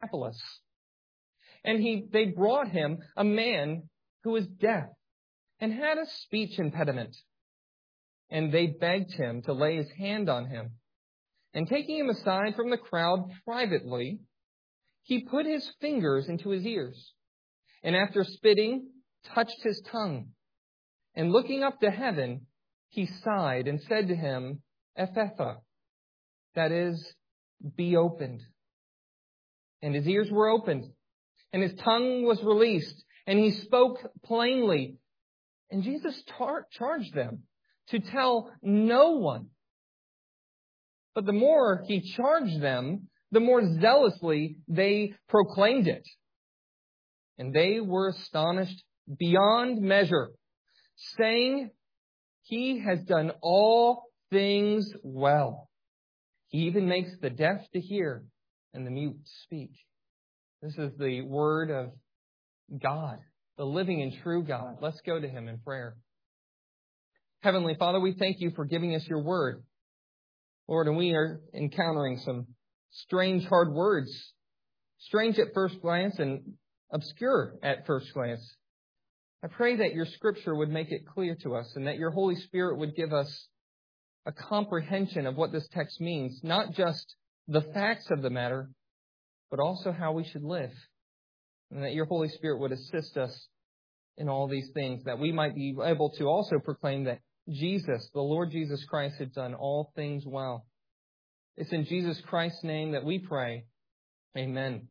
Decapolis. And they brought him a man who was deaf and had a speech impediment. And they begged him to lay his hand on him. And taking him aside from the crowd privately, he put his fingers into his ears. And after spitting, touched his tongue. And looking up to heaven, he sighed and said to him, Ephphatha, that is, be opened. And his ears were opened, and his tongue was released, and he spoke plainly. And Jesus charged them to tell no one. But the more he charged them, the more zealously they proclaimed it. And they were astonished beyond measure, saying, He has done all things well. He even makes the deaf to hear and the mute to speak. This is the word of God, the living and true God. Let's go to Him in prayer. Heavenly Father, we thank You for giving us Your word. Lord, and we are encountering some strange, hard words. Strange at first glance and obscure at first glance. I pray that Your Scripture would make it clear to us and that Your Holy Spirit would give us a comprehension of what this text means, not just the facts of the matter, but also how we should live. And that Your Holy Spirit would assist us in all these things, that we might be able to also proclaim that Jesus, the Lord Jesus Christ, had done all things well. It's in Jesus Christ's name that we pray. Amen.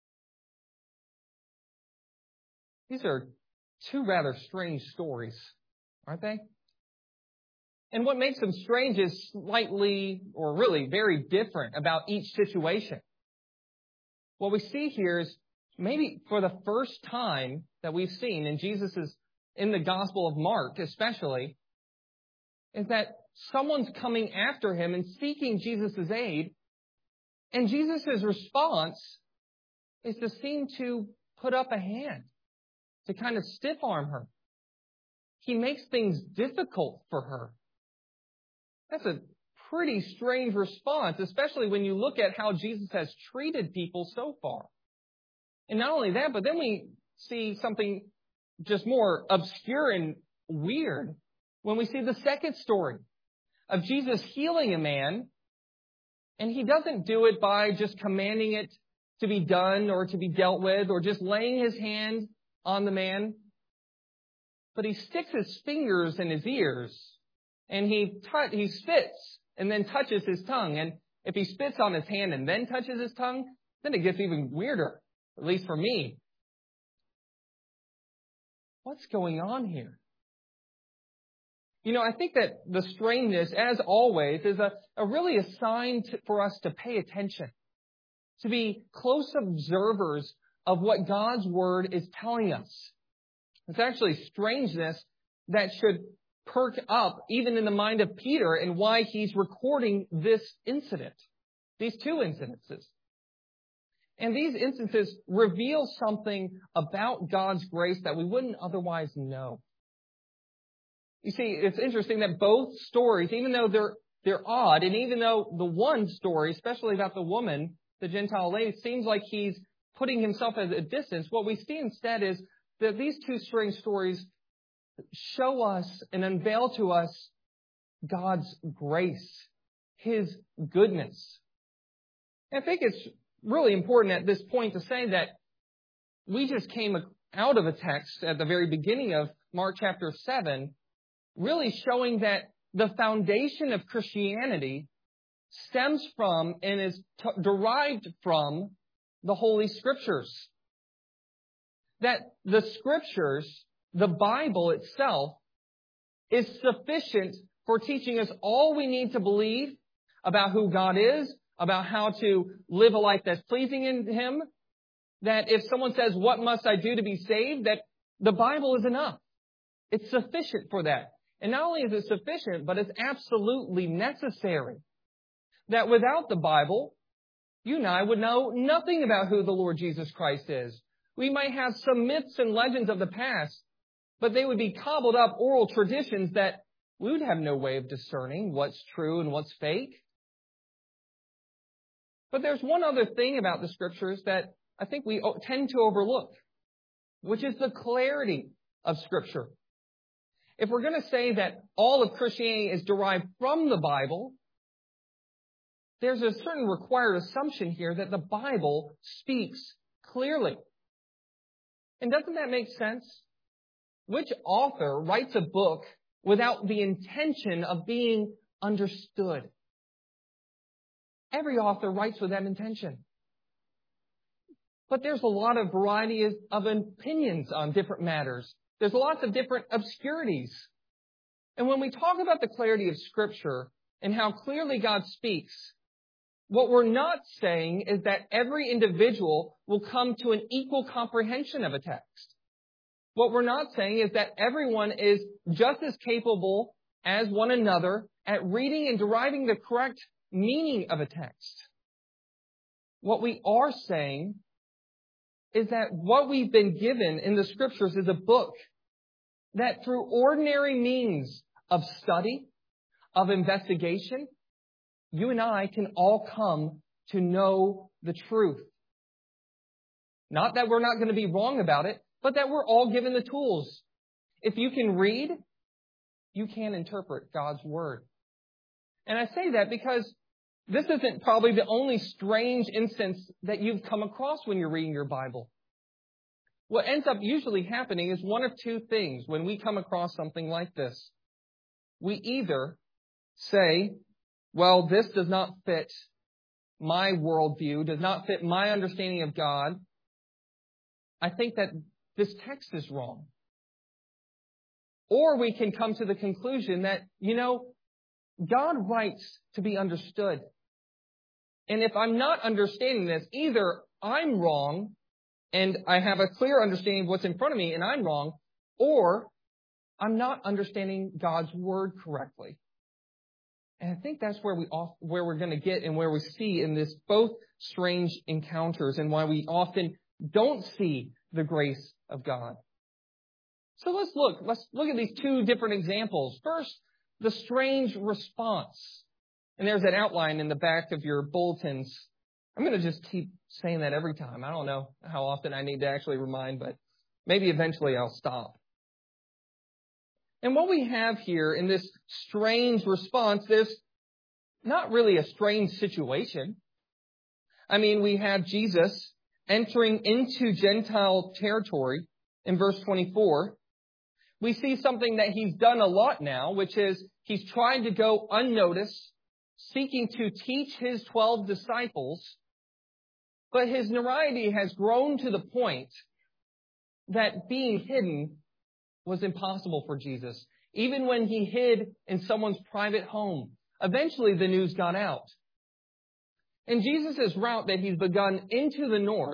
These are two rather strange stories, aren't they? And what makes them strange is slightly, or really very different about each situation. What we see here is maybe for the first time that we've seen in the Gospel of Mark especially, is that someone's coming after him and seeking Jesus' aid, and Jesus' response is to seem to put up a hand, to kind of stiff-arm her. He makes things difficult for her. That's a pretty strange response, especially when you look at how Jesus has treated people so far. And not only that, but then we see something just more obscure and weird when we see the second story of Jesus healing a man, and He doesn't do it by just commanding it to be done or to be dealt with or just laying His hand on the man, but He sticks His fingers in his ears and he spits and then touches his tongue. And if he spits on his hand and then touches his tongue, then it gets even weirder, at least for me. What's going on here? I think that the strangeness, as always, is really a sign for us to pay attention, to be close observers of what God's Word is telling us. It's actually strangeness that should perk up even in the mind of Peter and why he's recording this incident, these two incidences. And these instances reveal something about God's grace that we wouldn't otherwise know. You see, it's interesting that both stories, even though they're odd, and even though the one story, especially about the woman, the Gentile lady, seems like he's putting himself at a distance, what we see instead is that these two strange stories show us and unveil to us God's grace, His goodness. And I think it's really important at this point to say that we just came out of a text at the very beginning of Mark chapter 7, really showing that the foundation of Christianity stems from and is derived from the Holy Scriptures. That the Scriptures, the Bible itself, is sufficient for teaching us all we need to believe about who God is, about how to live a life that's pleasing in Him. That if someone says, what must I do to be saved? That the Bible is enough. It's sufficient for that. And not only is it sufficient, but it's absolutely necessary. That without the Bible, you and I would know nothing about who the Lord Jesus Christ is. We might have some myths and legends of the past, but they would be cobbled up oral traditions that we would have no way of discerning what's true and what's fake. But there's one other thing about the Scriptures that I think we tend to overlook, which is the clarity of Scripture. If we're going to say that all of Christianity is derived from the Bible, there's a certain required assumption here that the Bible speaks clearly. And doesn't that make sense? Which author writes a book without the intention of being understood? Every author writes with that intention. But there's a lot of variety of opinions on different matters. There's lots of different obscurities. And when we talk about the clarity of Scripture and how clearly God speaks, what we're not saying is that every individual will come to an equal comprehension of a text. What we're not saying is that everyone is just as capable as one another at reading and deriving the correct meaning of a text. What we are saying is that what we've been given in the Scriptures is a book that through ordinary means of study, of investigation, you and I can all come to know the truth. Not that we're not going to be wrong about it, but that we're all given the tools. If you can read, you can interpret God's Word. And I say that because this isn't probably the only strange instance that you've come across when you're reading your Bible. What ends up usually happening is one of two things when we come across something like this. We either say, well, this does not fit my worldview, does not fit my understanding of God. I think that this text is wrong. Or we can come to the conclusion that, God writes to be understood. And if I'm not understanding this, either I'm wrong and I have a clear understanding of what's in front of me and I'm wrong, or I'm not understanding God's Word correctly. And I think that's where we're going to get and where we see in this both strange encounters and why we often don't see the grace of God. So let's look at these two different examples. First, the strange response. And there's an outline in the back of your bulletins. I'm going to just keep saying that every time. I don't know how often I need to actually remind, but maybe eventually I'll stop. And what we have here in this strange response, there's not really a strange situation. I mean, we have Jesus entering into Gentile territory in verse 24. We see something that he's done a lot now, which is he's trying to go unnoticed, seeking to teach his 12 disciples. But his notoriety has grown to the point that being hidden was impossible for Jesus. Even when he hid in someone's private home, eventually the news got out. And Jesus' route that he's begun into the north,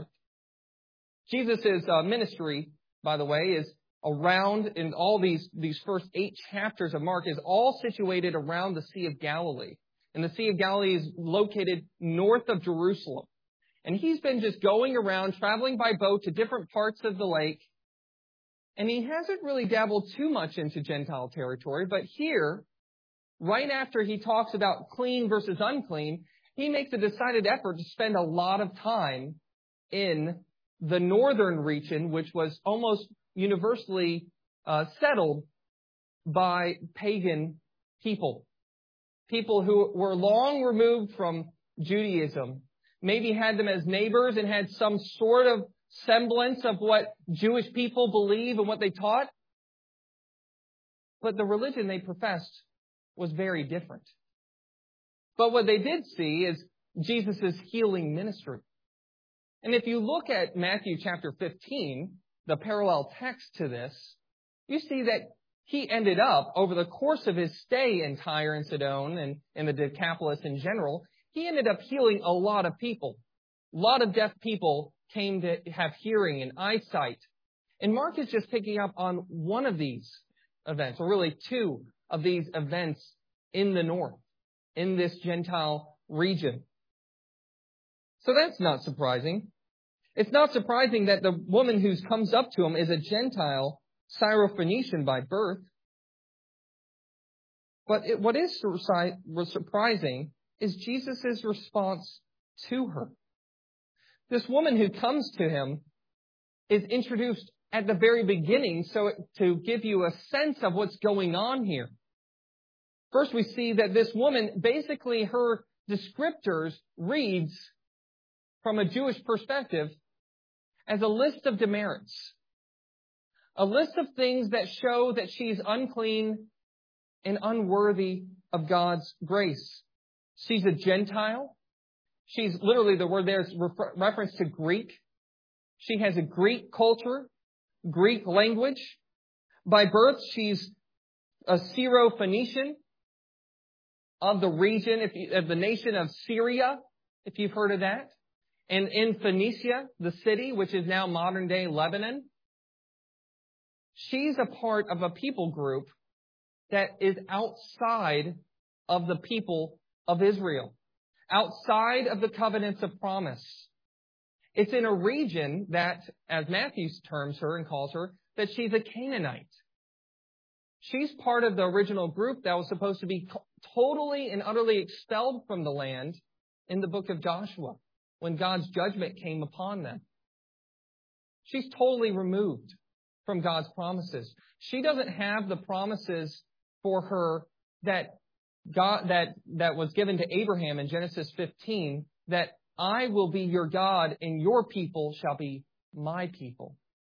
Jesus' ministry, by the way, is around in all these first 8 chapters of Mark is all situated around the Sea of Galilee. And the Sea of Galilee is located north of Jerusalem. And he's been just going around, traveling by boat to different parts of the lake. And he hasn't really dabbled too much into Gentile territory. But here, right after he talks about clean versus unclean, he makes a decided effort to spend a lot of time in the northern region, which was almost universally settled by pagan people. People who were long removed from Judaism, maybe had them as neighbors and had some sort of semblance of what Jewish people believe and what they taught. But the religion they professed was very different. But what they did see is Jesus' healing ministry. And if you look at Matthew chapter 15, the parallel text to this, you see that he ended up, over the course of his stay in Tyre and Sidon and in the Decapolis in general, he ended up healing a lot of people. A lot of deaf people came to have hearing and eyesight. And Mark is just picking up on one of these events, or really two of these events in the north, in this Gentile region. So that's not surprising. It's not surprising that the woman who comes up to him is a Gentile, Syrophoenician by birth. But what is surprising is Jesus' response to her. This woman who comes to him is introduced at the very beginning so to give you a sense of what's going on here. First, we see that this woman, basically her descriptors reads, from a Jewish perspective, as a list of demerits. A list of things that show that she's unclean and unworthy of God's grace. She's a Gentile. She's literally, the word there is reference to Greek. She has a Greek culture, Greek language. By birth, she's a Syro-Phoenician of the region, of the nation of Syria, if you've heard of that. And in Phoenicia, the city, which is now modern-day Lebanon, she's a part of a people group that is outside of the people of Israel, outside of the covenants of promise. It's in a region that, as Matthew terms her and calls her, that she's a Canaanite. She's part of the original group that was supposed to be totally and utterly expelled from the land in the book of Joshua, when God's judgment came upon them. She's totally removed from God's promises. She doesn't have the promises for her that was given to Abraham in Genesis 15, that I will be your God and your people shall be my people.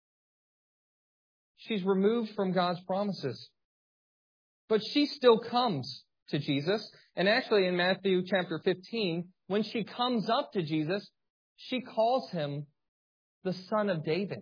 She's removed from God's promises. But she still comes to Jesus. And actually in Matthew chapter 15, when she comes up to Jesus, she calls him the Son of David.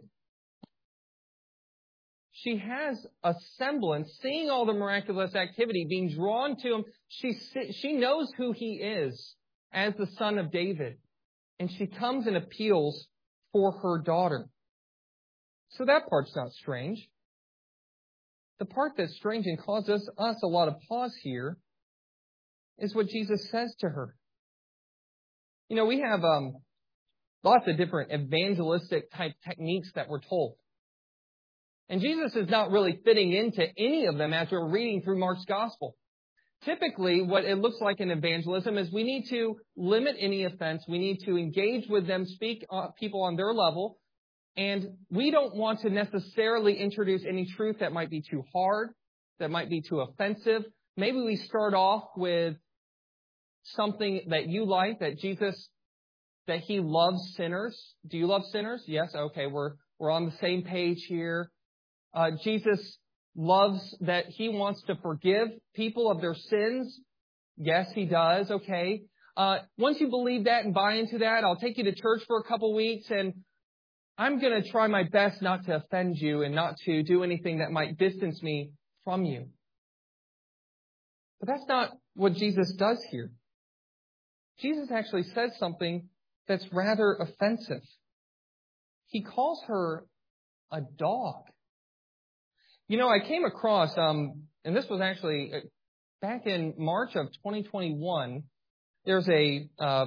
She has a semblance, seeing all the miraculous activity, being drawn to him. She knows who he is as the Son of David. And she comes and appeals for her daughter. So that part's not strange. The part that's strange and causes us a lot of pause here is what Jesus says to her. You know, we have lots of different evangelistic type techniques that we're told. And Jesus is not really fitting into any of them as we're reading through Mark's gospel. Typically, what it looks like in evangelism is we need to limit any offense. We need to engage with them, speak people on their level. And we don't want to necessarily introduce any truth that might be too hard, that might be too offensive. Maybe we start off with something that you like, that Jesus, that he loves sinners. Do you love sinners? Yes. Okay. We're on the same page here. Jesus loves that he wants to forgive people of their sins. Yes, he does. Okay. Once you believe that and buy into that, I'll take you to church for a couple weeks, and I'm going to try my best not to offend you and not to do anything that might distance me from you. But that's not what Jesus does here. Jesus actually says something that's rather offensive. He calls her a dog. You know, I came across, and this was actually back in March of 2021, there's a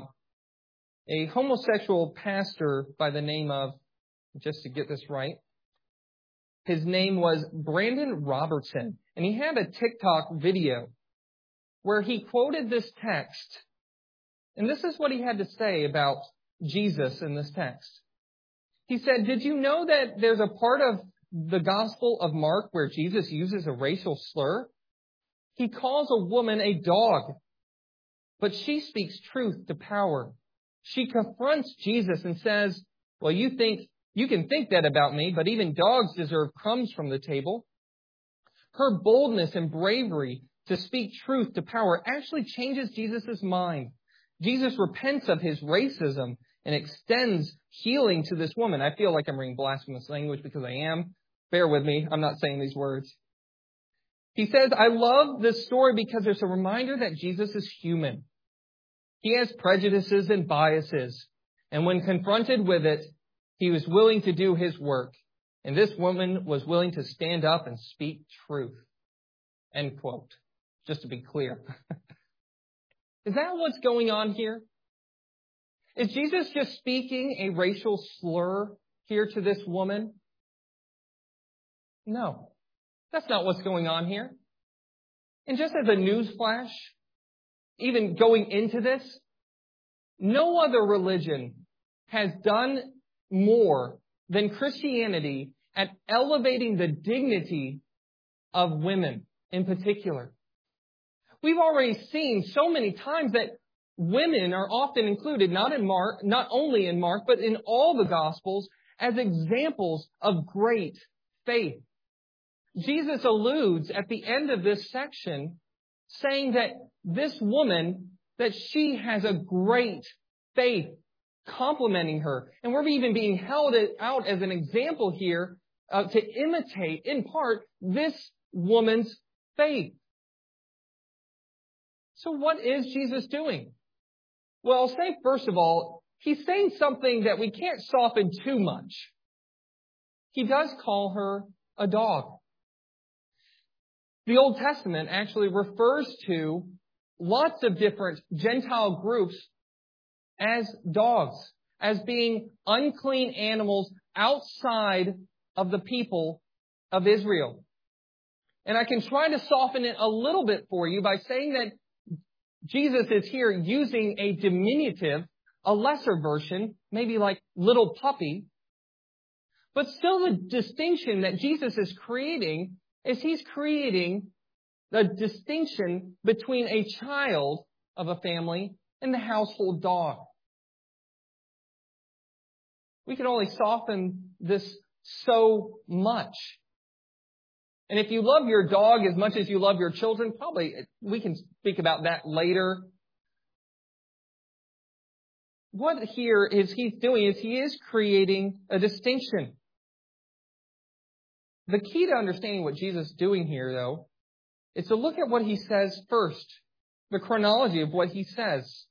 homosexual pastor by the name of, just to get this right, his name was Brandon Robertson. And he had a TikTok video where he quoted this text. And this is what he had to say about Jesus in this text. He said, "Did you know that there's a part of the Gospel of Mark where Jesus uses a racial slur? He calls a woman a dog, but she speaks truth to power. She confronts Jesus and says, well, you can think that about me, but even dogs deserve crumbs from the table." Her boldness and bravery to speak truth to power actually changes Jesus' mind. Jesus repents of his racism and extends healing to this woman. I feel like I'm reading blasphemous language because I am. Bear with me. I'm not saying these words. He says, I love this story because it's a reminder that Jesus is human. He has prejudices and biases. And when confronted with it, he was willing to do his work. And this woman was willing to stand up and speak truth. End quote. Just to be clear. Is that what's going on here? Is Jesus just speaking a racial slur here to this woman? No, that's not what's going on here. And just as a newsflash, even going into this, No other religion has done more than Christianity at elevating the dignity of women in particular. We've already seen so many times that women are often included, not only in Mark, but in all the Gospels, as examples of great faith. Jesus alludes at the end of this section, saying that this woman, that she has a great faith complementing her. And we're even being held out as an example here to imitate, in part, this woman's faith. So what is Jesus doing? Well, I'll say, first of all, he's saying something that we can't soften too much. He does call her a dog. The Old Testament actually refers to lots of different Gentile groups as dogs, as being unclean animals outside of the people of Israel. And I can try to soften it a little bit for you by saying that Jesus is here using a diminutive, a lesser version, maybe like little puppy. But still the distinction that Jesus is creating is he's creating the distinction between a child of a family and the household dog. We can only soften this so much. And if you love your dog as much as you love your children, probably we can speak about that later. What here is he's doing is he is creating a distinction. The key to understanding what Jesus is doing here, though, is to look at what he says first, the chronology of what he says.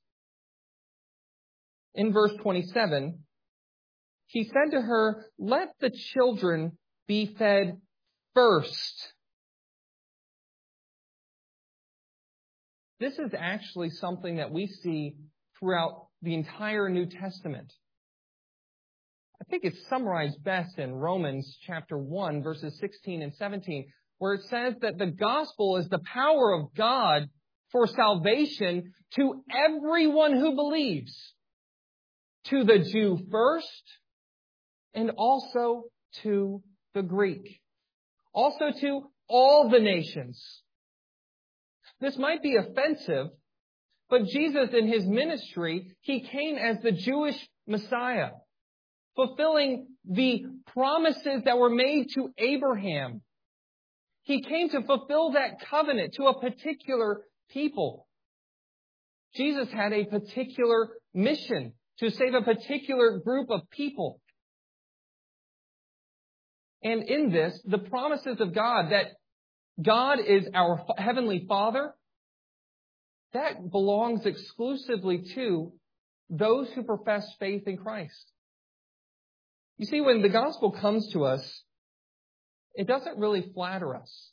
In verse 27, he said to her, "Let the children be fed first." This is actually something that we see throughout the entire New Testament. I think it's summarized best in Romans chapter 1, verses 16 and 17, where it says that the gospel is the power of God for salvation to everyone who believes, to the Jew first, and also to the Greek, also to all the nations. This might be offensive, but Jesus in his ministry, he came as the Jewish Messiah, fulfilling the promises that were made to Abraham. He came to fulfill that covenant to a particular people. Jesus had a particular mission to save a particular group of people. And in this, the promises of God, that God is our Heavenly Father, that belongs exclusively to those who profess faith in Christ. You see, when the gospel comes to us, it doesn't really flatter us.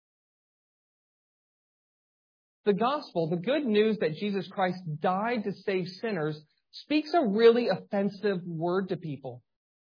The gospel, the good news that Jesus Christ died to save sinners, speaks a really offensive word to people.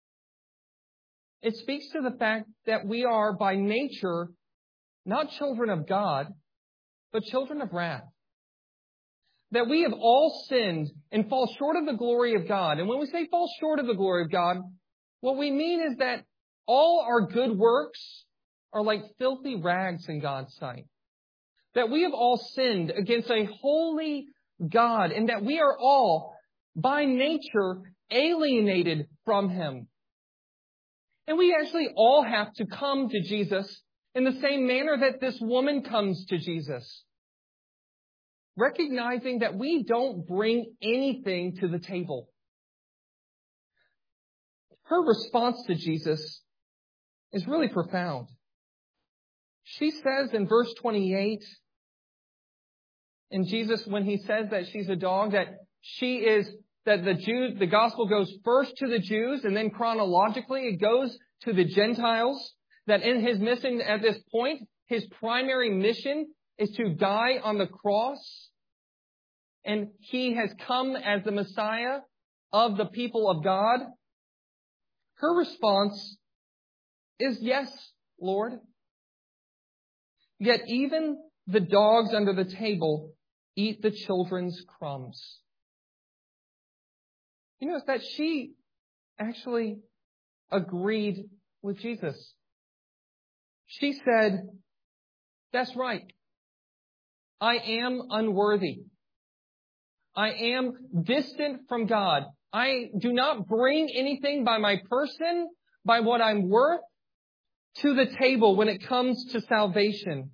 It speaks to the fact that we are by nature not children of God, but children of wrath. That we have all sinned and fall short of the glory of God. And when we say fall short of the glory of God, what we mean is that all our good works are like filthy rags in God's sight. That we have all sinned against a holy God, and that we are all, by nature, alienated from Him. And we actually all have to come to Jesus in the same manner that this woman comes to Jesus, recognizing that we don't bring anything to the table. Her response to Jesus is really profound. She says in verse 28, and Jesus, when he says that she's a dog, that the gospel goes first to the Jews, and then chronologically it goes to the Gentiles, that in his mission at this point, his primary mission is to die on the cross, and he has come as the Messiah of the people of God. Her response is, "Yes, Lord. Yet even the dogs under the table eat the children's crumbs." You notice that she actually agreed with Jesus. She said, that's right. I am unworthy. I am distant from God. I do not bring anything by my person, by what I'm worth, to the table when it comes to salvation.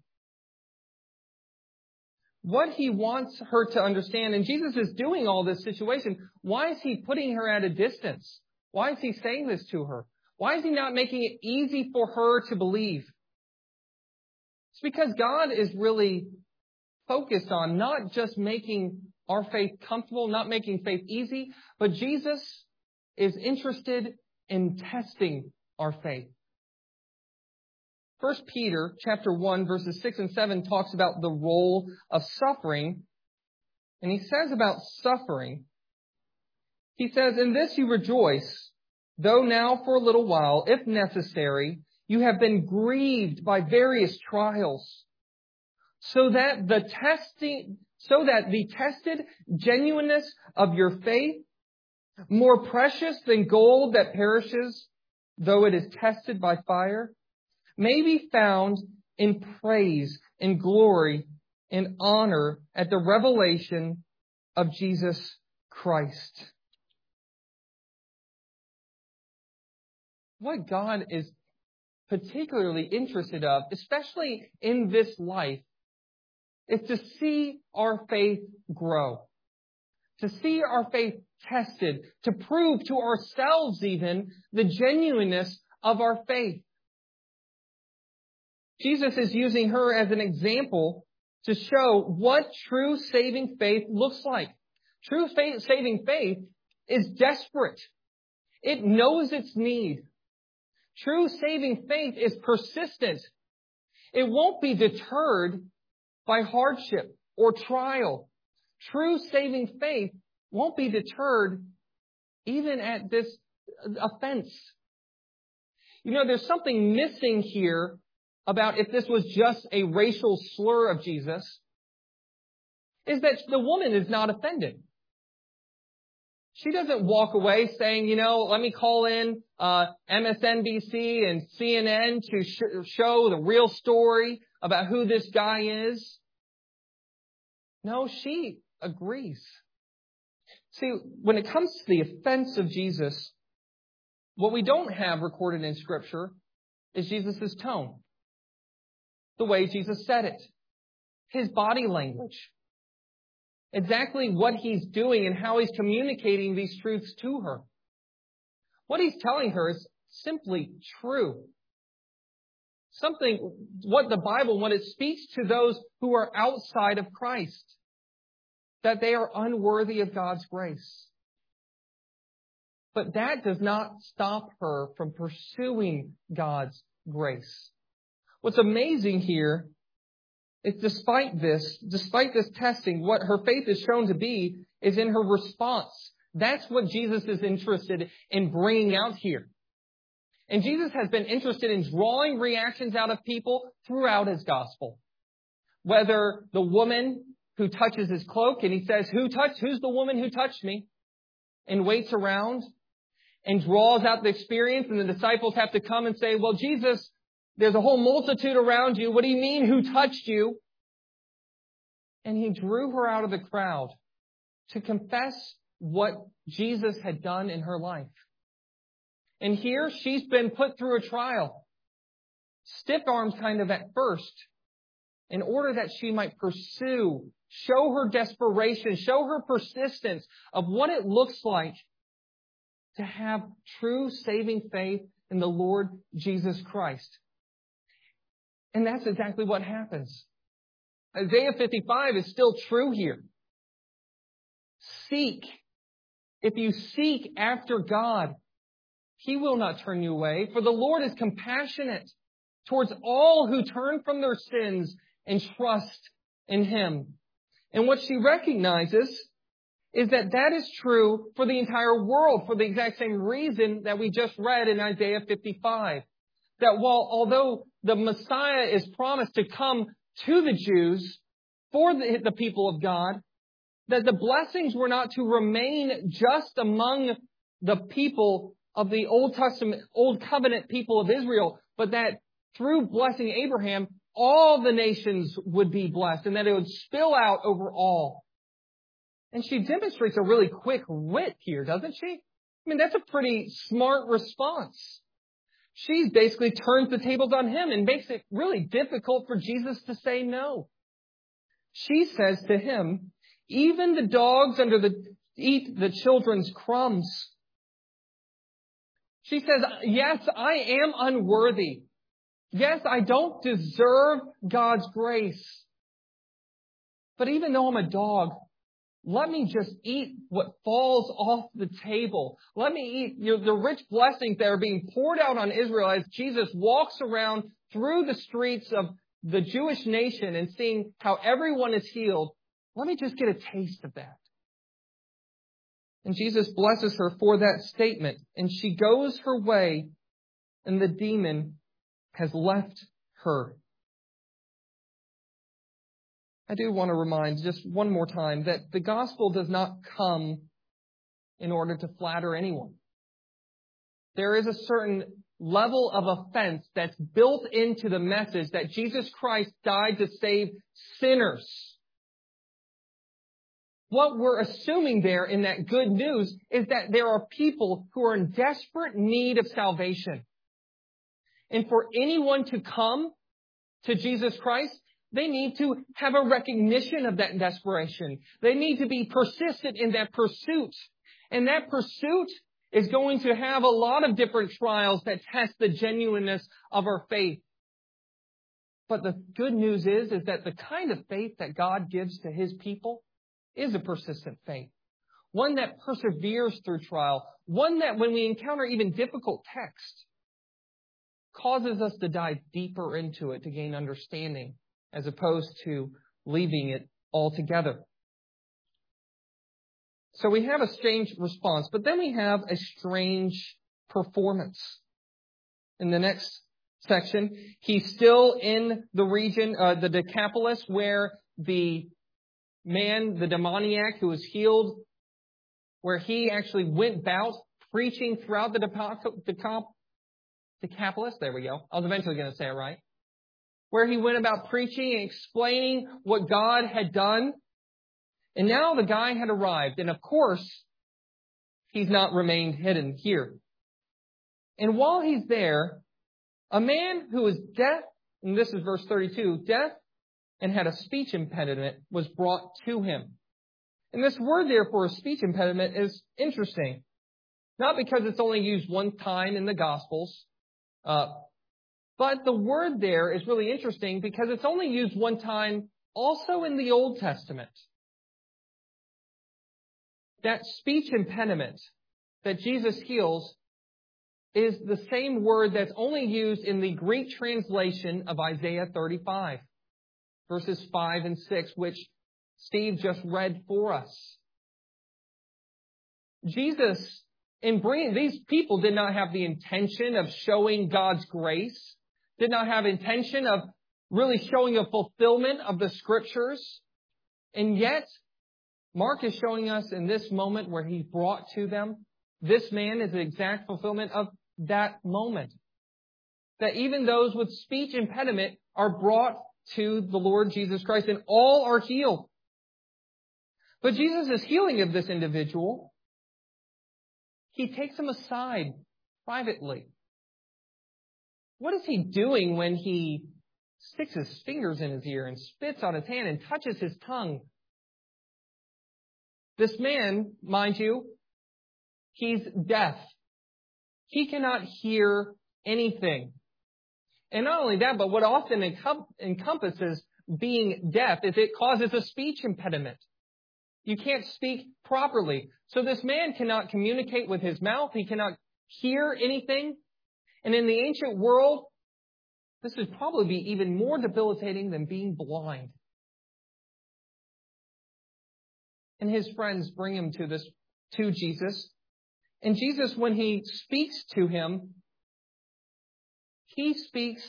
What he wants her to understand, and Jesus is doing all this situation, why is he putting her at a distance? Why is he saying this to her? Why is he not making it easy for her to believe? It's because God is really focused on not just making our faith comfortable, not making faith easy, but Jesus is interested in testing our faith. 1 Peter chapter 1, verses 6 and 7 talks about the role of suffering. And he says about suffering, he says, in this you rejoice, though now for a little while, if necessary, you have been grieved by various trials, so that the tested genuineness of your faith, more precious than gold that perishes, though it is tested by fire, may be found in praise, in glory, in honor at the revelation of Jesus Christ. What God is particularly interested of, especially in this life, is to see our faith grow, to see our faith tested, to prove to ourselves even the genuineness of our faith. Jesus is using her as an example to show what true saving faith looks like. True saving faith is desperate. It knows its need. True saving faith is persistent. It won't be deterred by hardship or trial. True saving faith won't be deterred even at this offense. You know, there's something missing here about if this was just a racial slur of Jesus, is that the woman is not offended. She doesn't walk away saying, let me call in MSNBC and CNN to show the real story about who this guy is. No, she agrees. See, when it comes to the offense of Jesus, what we don't have recorded in Scripture is Jesus' tone. The way Jesus said it. His body language. Exactly what he's doing and how he's communicating these truths to her. What he's telling her is simply true. What the Bible, when it speaks to those who are outside of Christ, that they are unworthy of God's grace. But that does not stop her from pursuing God's grace. What's amazing here is despite this testing, what her faith is shown to be is in her response. That's what Jesus is interested in bringing out here. And Jesus has been interested in drawing reactions out of people throughout his gospel. Whether the woman who touches his cloak and he says, who's the woman who touched me? And waits around and draws out the experience, and the disciples have to come and say, well, Jesus, there's a whole multitude around you. What do you mean, who touched you? And he drew her out of the crowd to confess what Jesus had done in her life. And here she's been put through a trial. Stiff arms kind of at first, in order that she might pursue, show her desperation, show her persistence of what it looks like to have true saving faith in the Lord Jesus Christ. And that's exactly what happens. Isaiah 55 is still true here. Seek. If you seek after God, He will not turn you away. For the Lord is compassionate towards all who turn from their sins and trust in Him. And what she recognizes is that is true for the entire world, for the exact same reason that we just read in Isaiah 55. That although the Messiah is promised to come to the Jews for the people of God, That the blessings were not to remain just among the people of the Old Testament, Old Covenant people of Israel, but that through blessing Abraham, all the nations would be blessed and that it would spill out over all. And she demonstrates a really quick wit here, doesn't she? I mean, that's a pretty smart response. She basically turns the tables on him and makes it really difficult for Jesus to say no. She says to him, even the dogs eat the children's crumbs. She says, yes, I am unworthy. Yes, I don't deserve God's grace. But even though I'm a dog, let me just eat what falls off the table. Let me eat the rich blessings that are being poured out on Israel as Jesus walks around through the streets of the Jewish nation and seeing how everyone is healed. Let me just get a taste of that. And Jesus blesses her for that statement. And she goes her way, and the demon has left her. I do want to remind just one more time that the gospel does not come in order to flatter anyone. There is a certain level of offense that's built into the message that Jesus Christ died to save sinners. What we're assuming there in that good news is that there are people who are in desperate need of salvation. And for anyone to come to Jesus Christ, they need to have a recognition of that desperation. They need to be persistent in that pursuit. And that pursuit is going to have a lot of different trials that test the genuineness of our faith. But the good news is that the kind of faith that God gives to His people is a persistent faith. One that perseveres through trial. One that when we encounter even difficult text, causes us to dive deeper into it to gain understanding, as opposed to leaving it altogether. So we have a strange response, but then we have a strange performance. In the next section, he's still in the region, the Decapolis, where the man, the demoniac who was healed, where he actually went about preaching throughout the Decapolis. There we go. I was eventually going to say it right. Where he went about preaching and explaining what God had done. And now the guy had arrived. And of course, he's not remained hidden here. And while he's there, a man who was deaf, and this is verse 32, deaf and had a speech impediment was brought to him. And this word there for a speech impediment is interesting. Not because it's only used one time in the Gospels, but the word there is really interesting because it's only used one time also in the Old Testament. That speech impediment that Jesus heals is the same word that's only used in the Greek translation of Isaiah 35, verses 5 and 6, which Steve just read for us. Jesus, in bringing these people, did not have the intention of showing God's grace, did not have intention of really showing a fulfillment of the Scriptures. And yet, Mark is showing us in this moment where he brought to them, this man is the exact fulfillment of that moment. That even those with speech impediment are brought to the Lord Jesus Christ and all are healed. But Jesus' healing of this individual, he takes him aside privately. What is he doing when he sticks his fingers in his ear and spits on his hand and touches his tongue? This man, mind you, he's deaf. He cannot hear anything. And not only that, but what often encompasses being deaf is it causes a speech impediment. You can't speak properly. So this man cannot communicate with his mouth. He cannot hear anything. And in the ancient world, this would probably be even more debilitating than being blind. And his friends bring him to Jesus. And Jesus, when he speaks to him, he speaks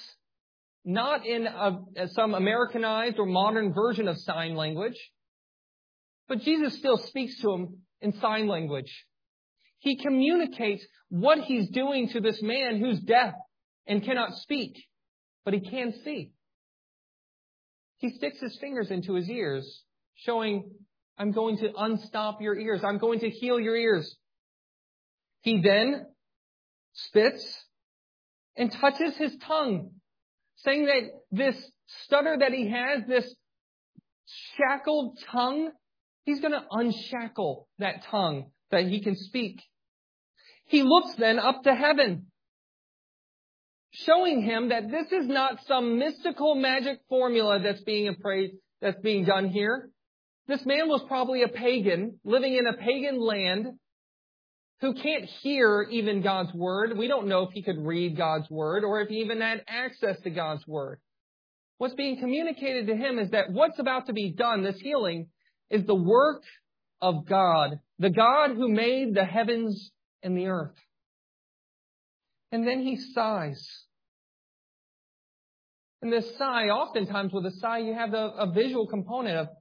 not in some Americanized or modern version of sign language, But Jesus still speaks to him in sign language. He communicates what he's doing to this man who's deaf and cannot speak, but he can see. He sticks his fingers into his ears, showing, I'm going to unstop your ears. I'm going to heal your ears. He then spits and touches his tongue, saying that this stutter that he has, this shackled tongue, he's going to unshackle that tongue that he can speak. He looks then up to heaven, showing him that this is not some mystical magic formula that's being done here. This man was probably a pagan, living in a pagan land, who can't hear even God's word. We don't know if he could read God's word or if he even had access to God's word. What's being communicated to him is that what's about to be done, this healing, is the work of God, the God who made the heavens and the earth. And then he sighs. And this sigh, oftentimes with a sigh, you have a visual component of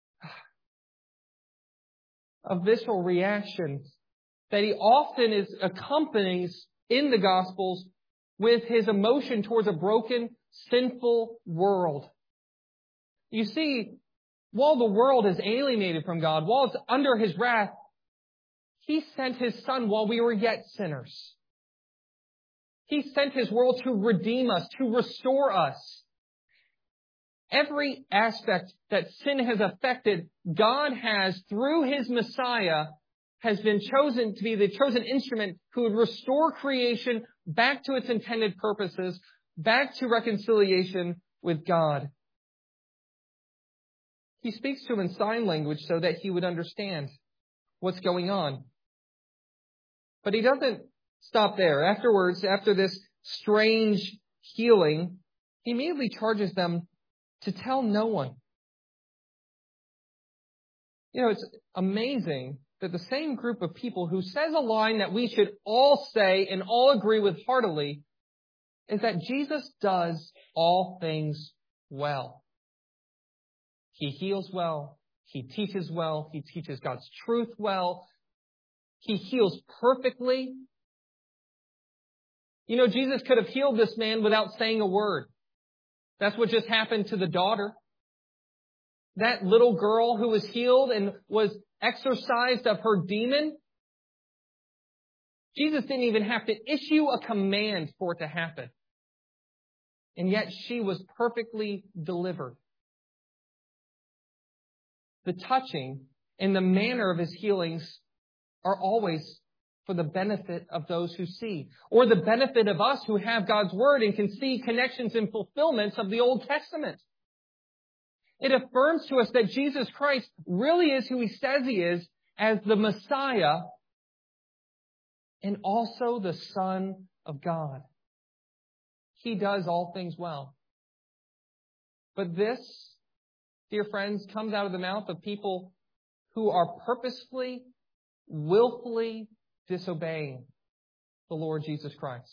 a visceral reaction that he often accompanies in the Gospels with his emotion towards a broken, sinful world. You see, while the world is alienated from God, while it's under his wrath, he sent his Son while we were yet sinners. He sent his world to redeem us, to restore us. Every aspect that sin has affected, God has, through his Messiah, has been chosen to be the chosen instrument who would restore creation back to its intended purposes, back to reconciliation with God. He speaks to him in sign language so that he would understand what's going on. But he doesn't stop there. Afterwards, after this strange healing, he immediately charges them to tell no one. You know, it's amazing that the same group of people who says a line that we should all say and all agree with heartily is that Jesus does all things well. He heals well. He teaches well. He teaches God's truth well. He heals perfectly. You know, Jesus could have healed this man without saying a word. That's what just happened to the daughter. That little girl who was healed and was exorcised of her demon. Jesus didn't even have to issue a command for it to happen. And yet she was perfectly delivered. The touching and the manner of his healings are always for the benefit of those who see, or the benefit of us who have God's word and can see connections and fulfillments of the Old Testament. It affirms to us that Jesus Christ really is who he says he is, as the Messiah and also the Son of God. He does all things well. But this, dear friends, comes out of the mouth of people who are purposefully, willfully disobeying the Lord Jesus Christ.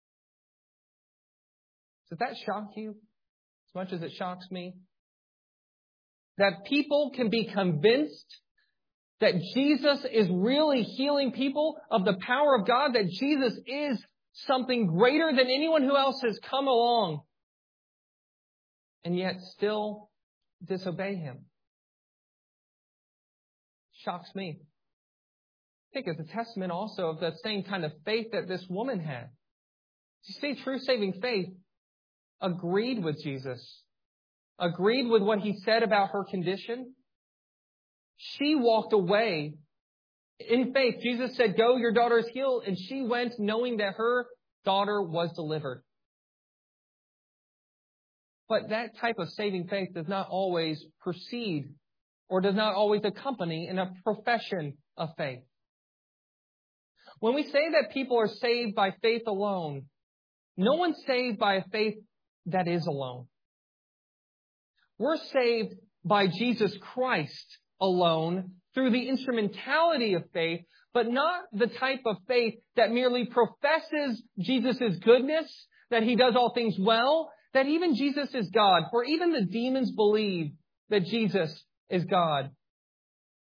Does that shock you as much as it shocks me? That people can be convinced that Jesus is really healing people of the power of God, that Jesus is something greater than anyone who else has come along, and yet still disobey him. Shocks me. I think it's a testament also of the same kind of faith that this woman had. You see, true saving faith agreed with Jesus, agreed with what he said about her condition. She walked away in faith. Jesus said, "Go, your daughter is healed." And she went knowing that her daughter was delivered. But that type of saving faith does not always precede or does not always accompany in a profession of faith. When we say that people are saved by faith alone, no one's saved by a faith that is alone. We're saved by Jesus Christ alone through the instrumentality of faith, but not the type of faith that merely professes Jesus' goodness, that he does all things well, that even Jesus is God. For even the demons believe that Jesus is God.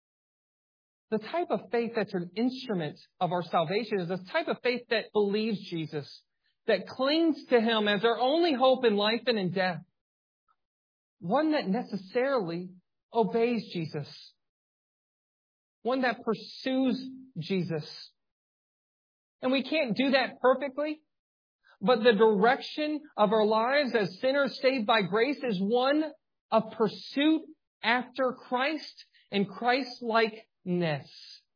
The type of faith that's an instrument of our salvation is the type of faith that believes Jesus, that clings to Him as our only hope in life and in death. One that necessarily obeys Jesus. One that pursues Jesus. And we can't do that perfectly, but the direction of our lives as sinners saved by grace is one of pursuit after Christ and Christ-likeness.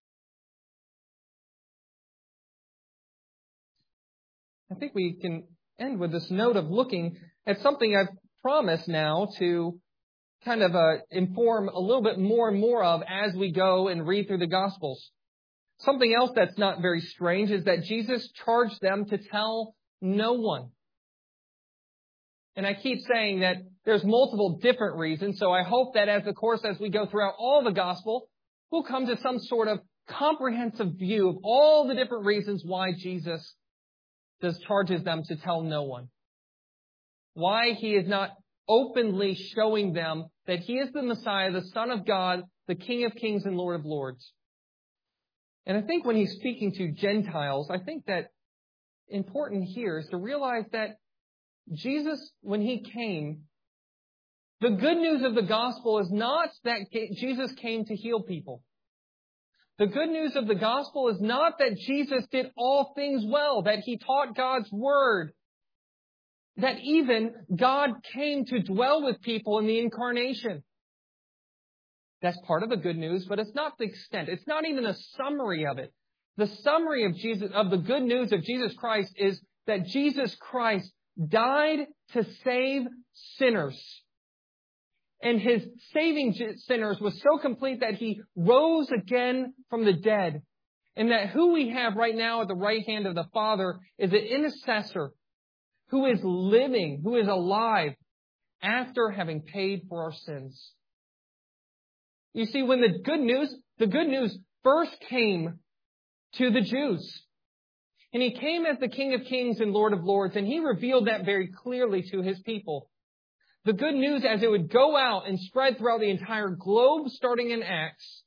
I think we can end with this note of looking at something I've promised now to kind of inform a little bit more and more of as we go and read through the Gospels. Something else that's not very strange is that Jesus charged them to tell no one. And I keep saying that there's multiple different reasons, so I hope that as we go throughout all the Gospel, we'll come to some sort of comprehensive view of all the different reasons why Jesus charges them to tell no one. Why He is not openly showing them that He is the Messiah, the Son of God, the King of Kings and Lord of Lords. And I think when He's speaking to Gentiles, I think that important here is to realize that Jesus, when He came, the good news of the gospel is not that Jesus came to heal people. The good news of the gospel is not that Jesus did all things well, that He taught God's word, that even God came to dwell with people in the incarnation. That's part of the good news, but it's not the extent. It's not even a summary of it. The summary of the good news of Jesus Christ is that Jesus Christ died to save sinners. And His saving sinners was so complete that He rose again from the dead. And that who we have right now at the right hand of the Father is an intercessor who is living, who is alive after having paid for our sins. You see, when the good news first came to the Jews. And He came as the King of Kings and Lord of Lords, and He revealed that very clearly to His people. The good news, as it would go out and spread throughout the entire globe, starting in Acts,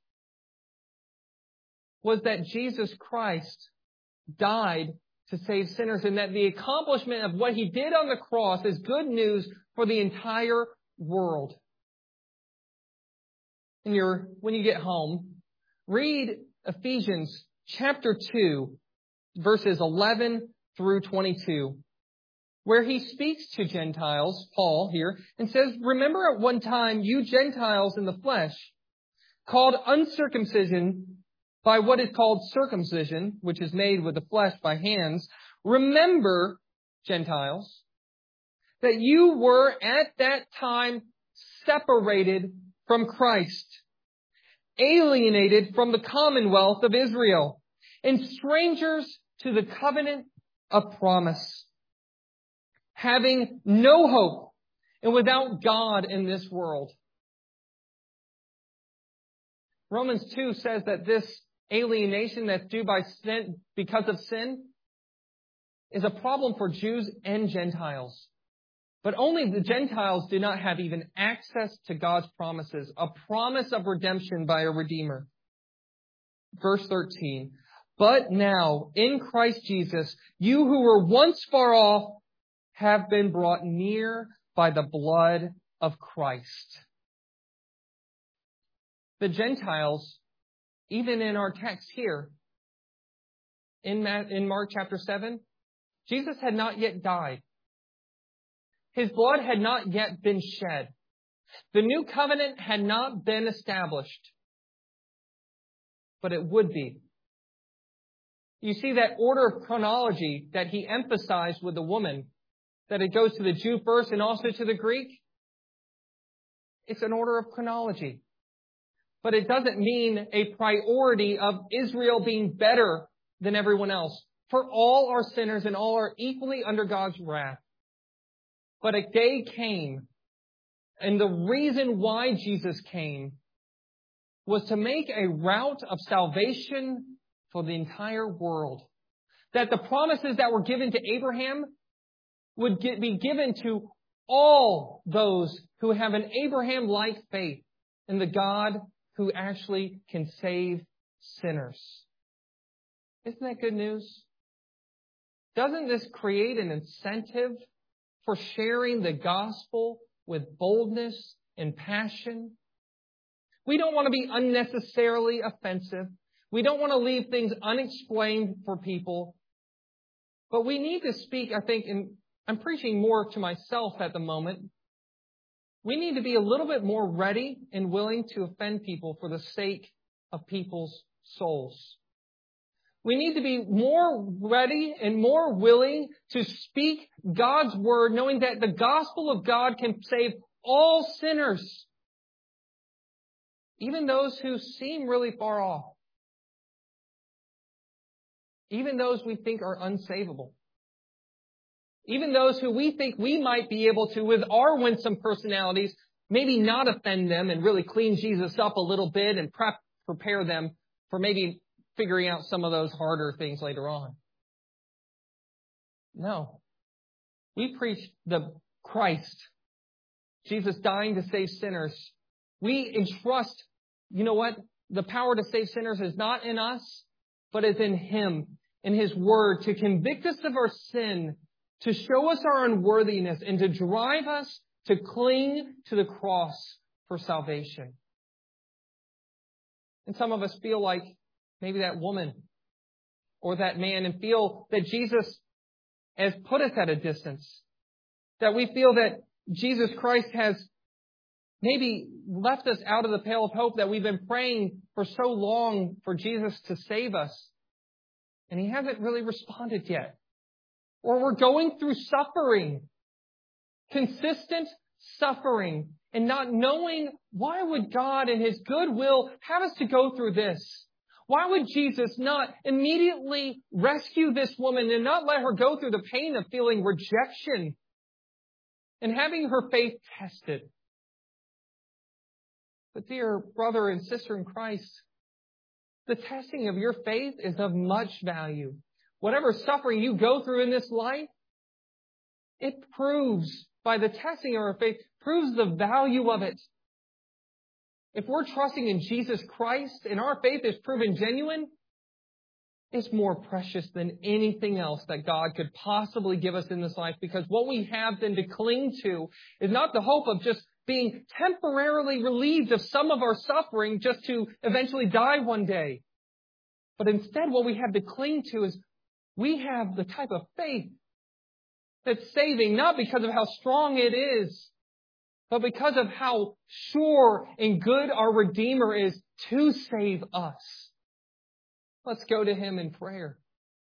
was that Jesus Christ died to save sinners, and that the accomplishment of what He did on the cross is good news for the entire world. When you get home, read Ephesians chapter 2, verses 11 through 22, where he speaks to Gentiles, Paul here, and says, "Remember at one time you Gentiles in the flesh, called uncircumcision by what is called circumcision, which is made with the flesh by hands. Remember, Gentiles, that you were at that time separated from Christ, alienated from the commonwealth of Israel, and strangers to the covenant of promise, having no hope and without God in this world." Romans 2 says that this alienation that's due by sin, because of sin, is a problem for Jews and Gentiles. But only the Gentiles do not have even access to God's promises, a promise of redemption by a Redeemer. Verse 13, "But now, in Christ Jesus, you who were once far off have been brought near by the blood of Christ." The Gentiles, even in our text here, in Mark chapter 7, Jesus had not yet died. His blood had not yet been shed. The new covenant had not been established. But it would be. You see that order of chronology that He emphasized with the woman, that it goes to the Jew first and also to the Greek? It's an order of chronology. But it doesn't mean a priority of Israel being better than everyone else. For all are sinners and all are equally under God's wrath. But a day came, and the reason why Jesus came was to make a route of salvation for the entire world. That the promises that were given to Abraham would be given to all those who have an Abraham-like faith in the God who actually can save sinners. Isn't that good news? Doesn't this create an incentive for sharing the gospel with boldness and passion? We don't want to be unnecessarily offensive. We don't want to leave things unexplained for people. But we need to speak, I think, and I'm preaching more to myself at the moment. We need to be a little bit more ready and willing to offend people for the sake of people's souls. We need to be more ready and more willing to speak God's word, knowing that the gospel of God can save all sinners, even those who seem really far off, even those we think are unsavable, even those who we think we might be able to, with our winsome personalities, maybe not offend them and really clean Jesus up a little bit and prepare them for maybe figuring out some of those harder things later on. No. We preach the Christ, Jesus dying to save sinners. We entrust, you know what? The power to save sinners is not in us, but is in Him, in His Word, to convict us of our sin, to show us our unworthiness, and to drive us to cling to the cross for salvation. And some of us feel like maybe that woman or that man and feel that Jesus has put us at a distance. That we feel that Jesus Christ has maybe left us out of the pale of hope, that we've been praying for so long for Jesus to save us, and He hasn't really responded yet. Or we're going through suffering, consistent suffering, and not knowing why would God in His good will have us to go through this? Why would Jesus not immediately rescue this woman and not let her go through the pain of feeling rejection and having her faith tested? But dear brother and sister in Christ, the testing of your faith is of much value. Whatever suffering you go through in this life, it proves, by the testing of our faith, proves the value of it. If we're trusting in Jesus Christ and our faith is proven genuine, it's more precious than anything else that God could possibly give us in this life, because what we have then to cling to is not the hope of just being temporarily relieved of some of our suffering just to eventually die one day. But instead, what we have to cling to is we have the type of faith that's saving, not because of how strong it is, but because of how sure and good our Redeemer is to save us. Let's go to Him in prayer.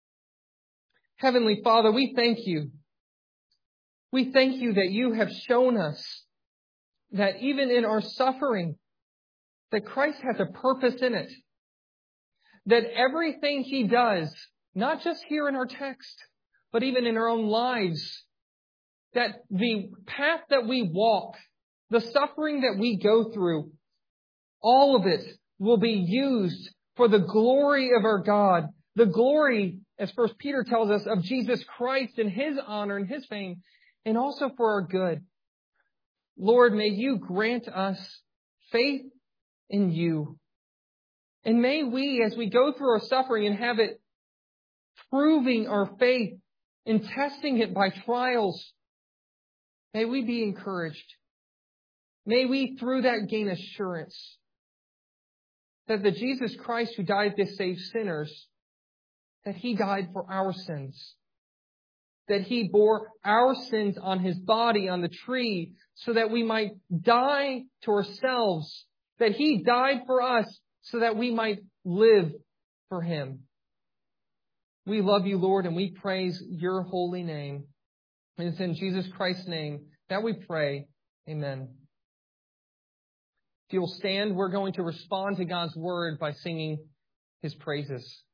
Heavenly Father, we thank You. We thank You that You have shown us that even in our suffering, that Christ has a purpose in it. That everything He does, not just here in our text, but even in our own lives, that the path that we walk, the suffering that we go through, all of it will be used for the glory of our God. The glory, as 1 Peter tells us, of Jesus Christ and His honor and His fame, and also for our good. Lord, may You grant us faith in You. And may we, as we go through our suffering and have it proving our faith and testing it by trials, may we be encouraged. May we, through that, gain assurance that the Jesus Christ who died to save sinners, that He died for our sins, that He bore our sins on His body on the tree so that we might die to ourselves, that He died for us so that we might live for Him. We love You, Lord, and we praise Your holy name. And it's in Jesus Christ's name that we pray. Amen. If you'll stand, we're going to respond to God's word by singing His praises.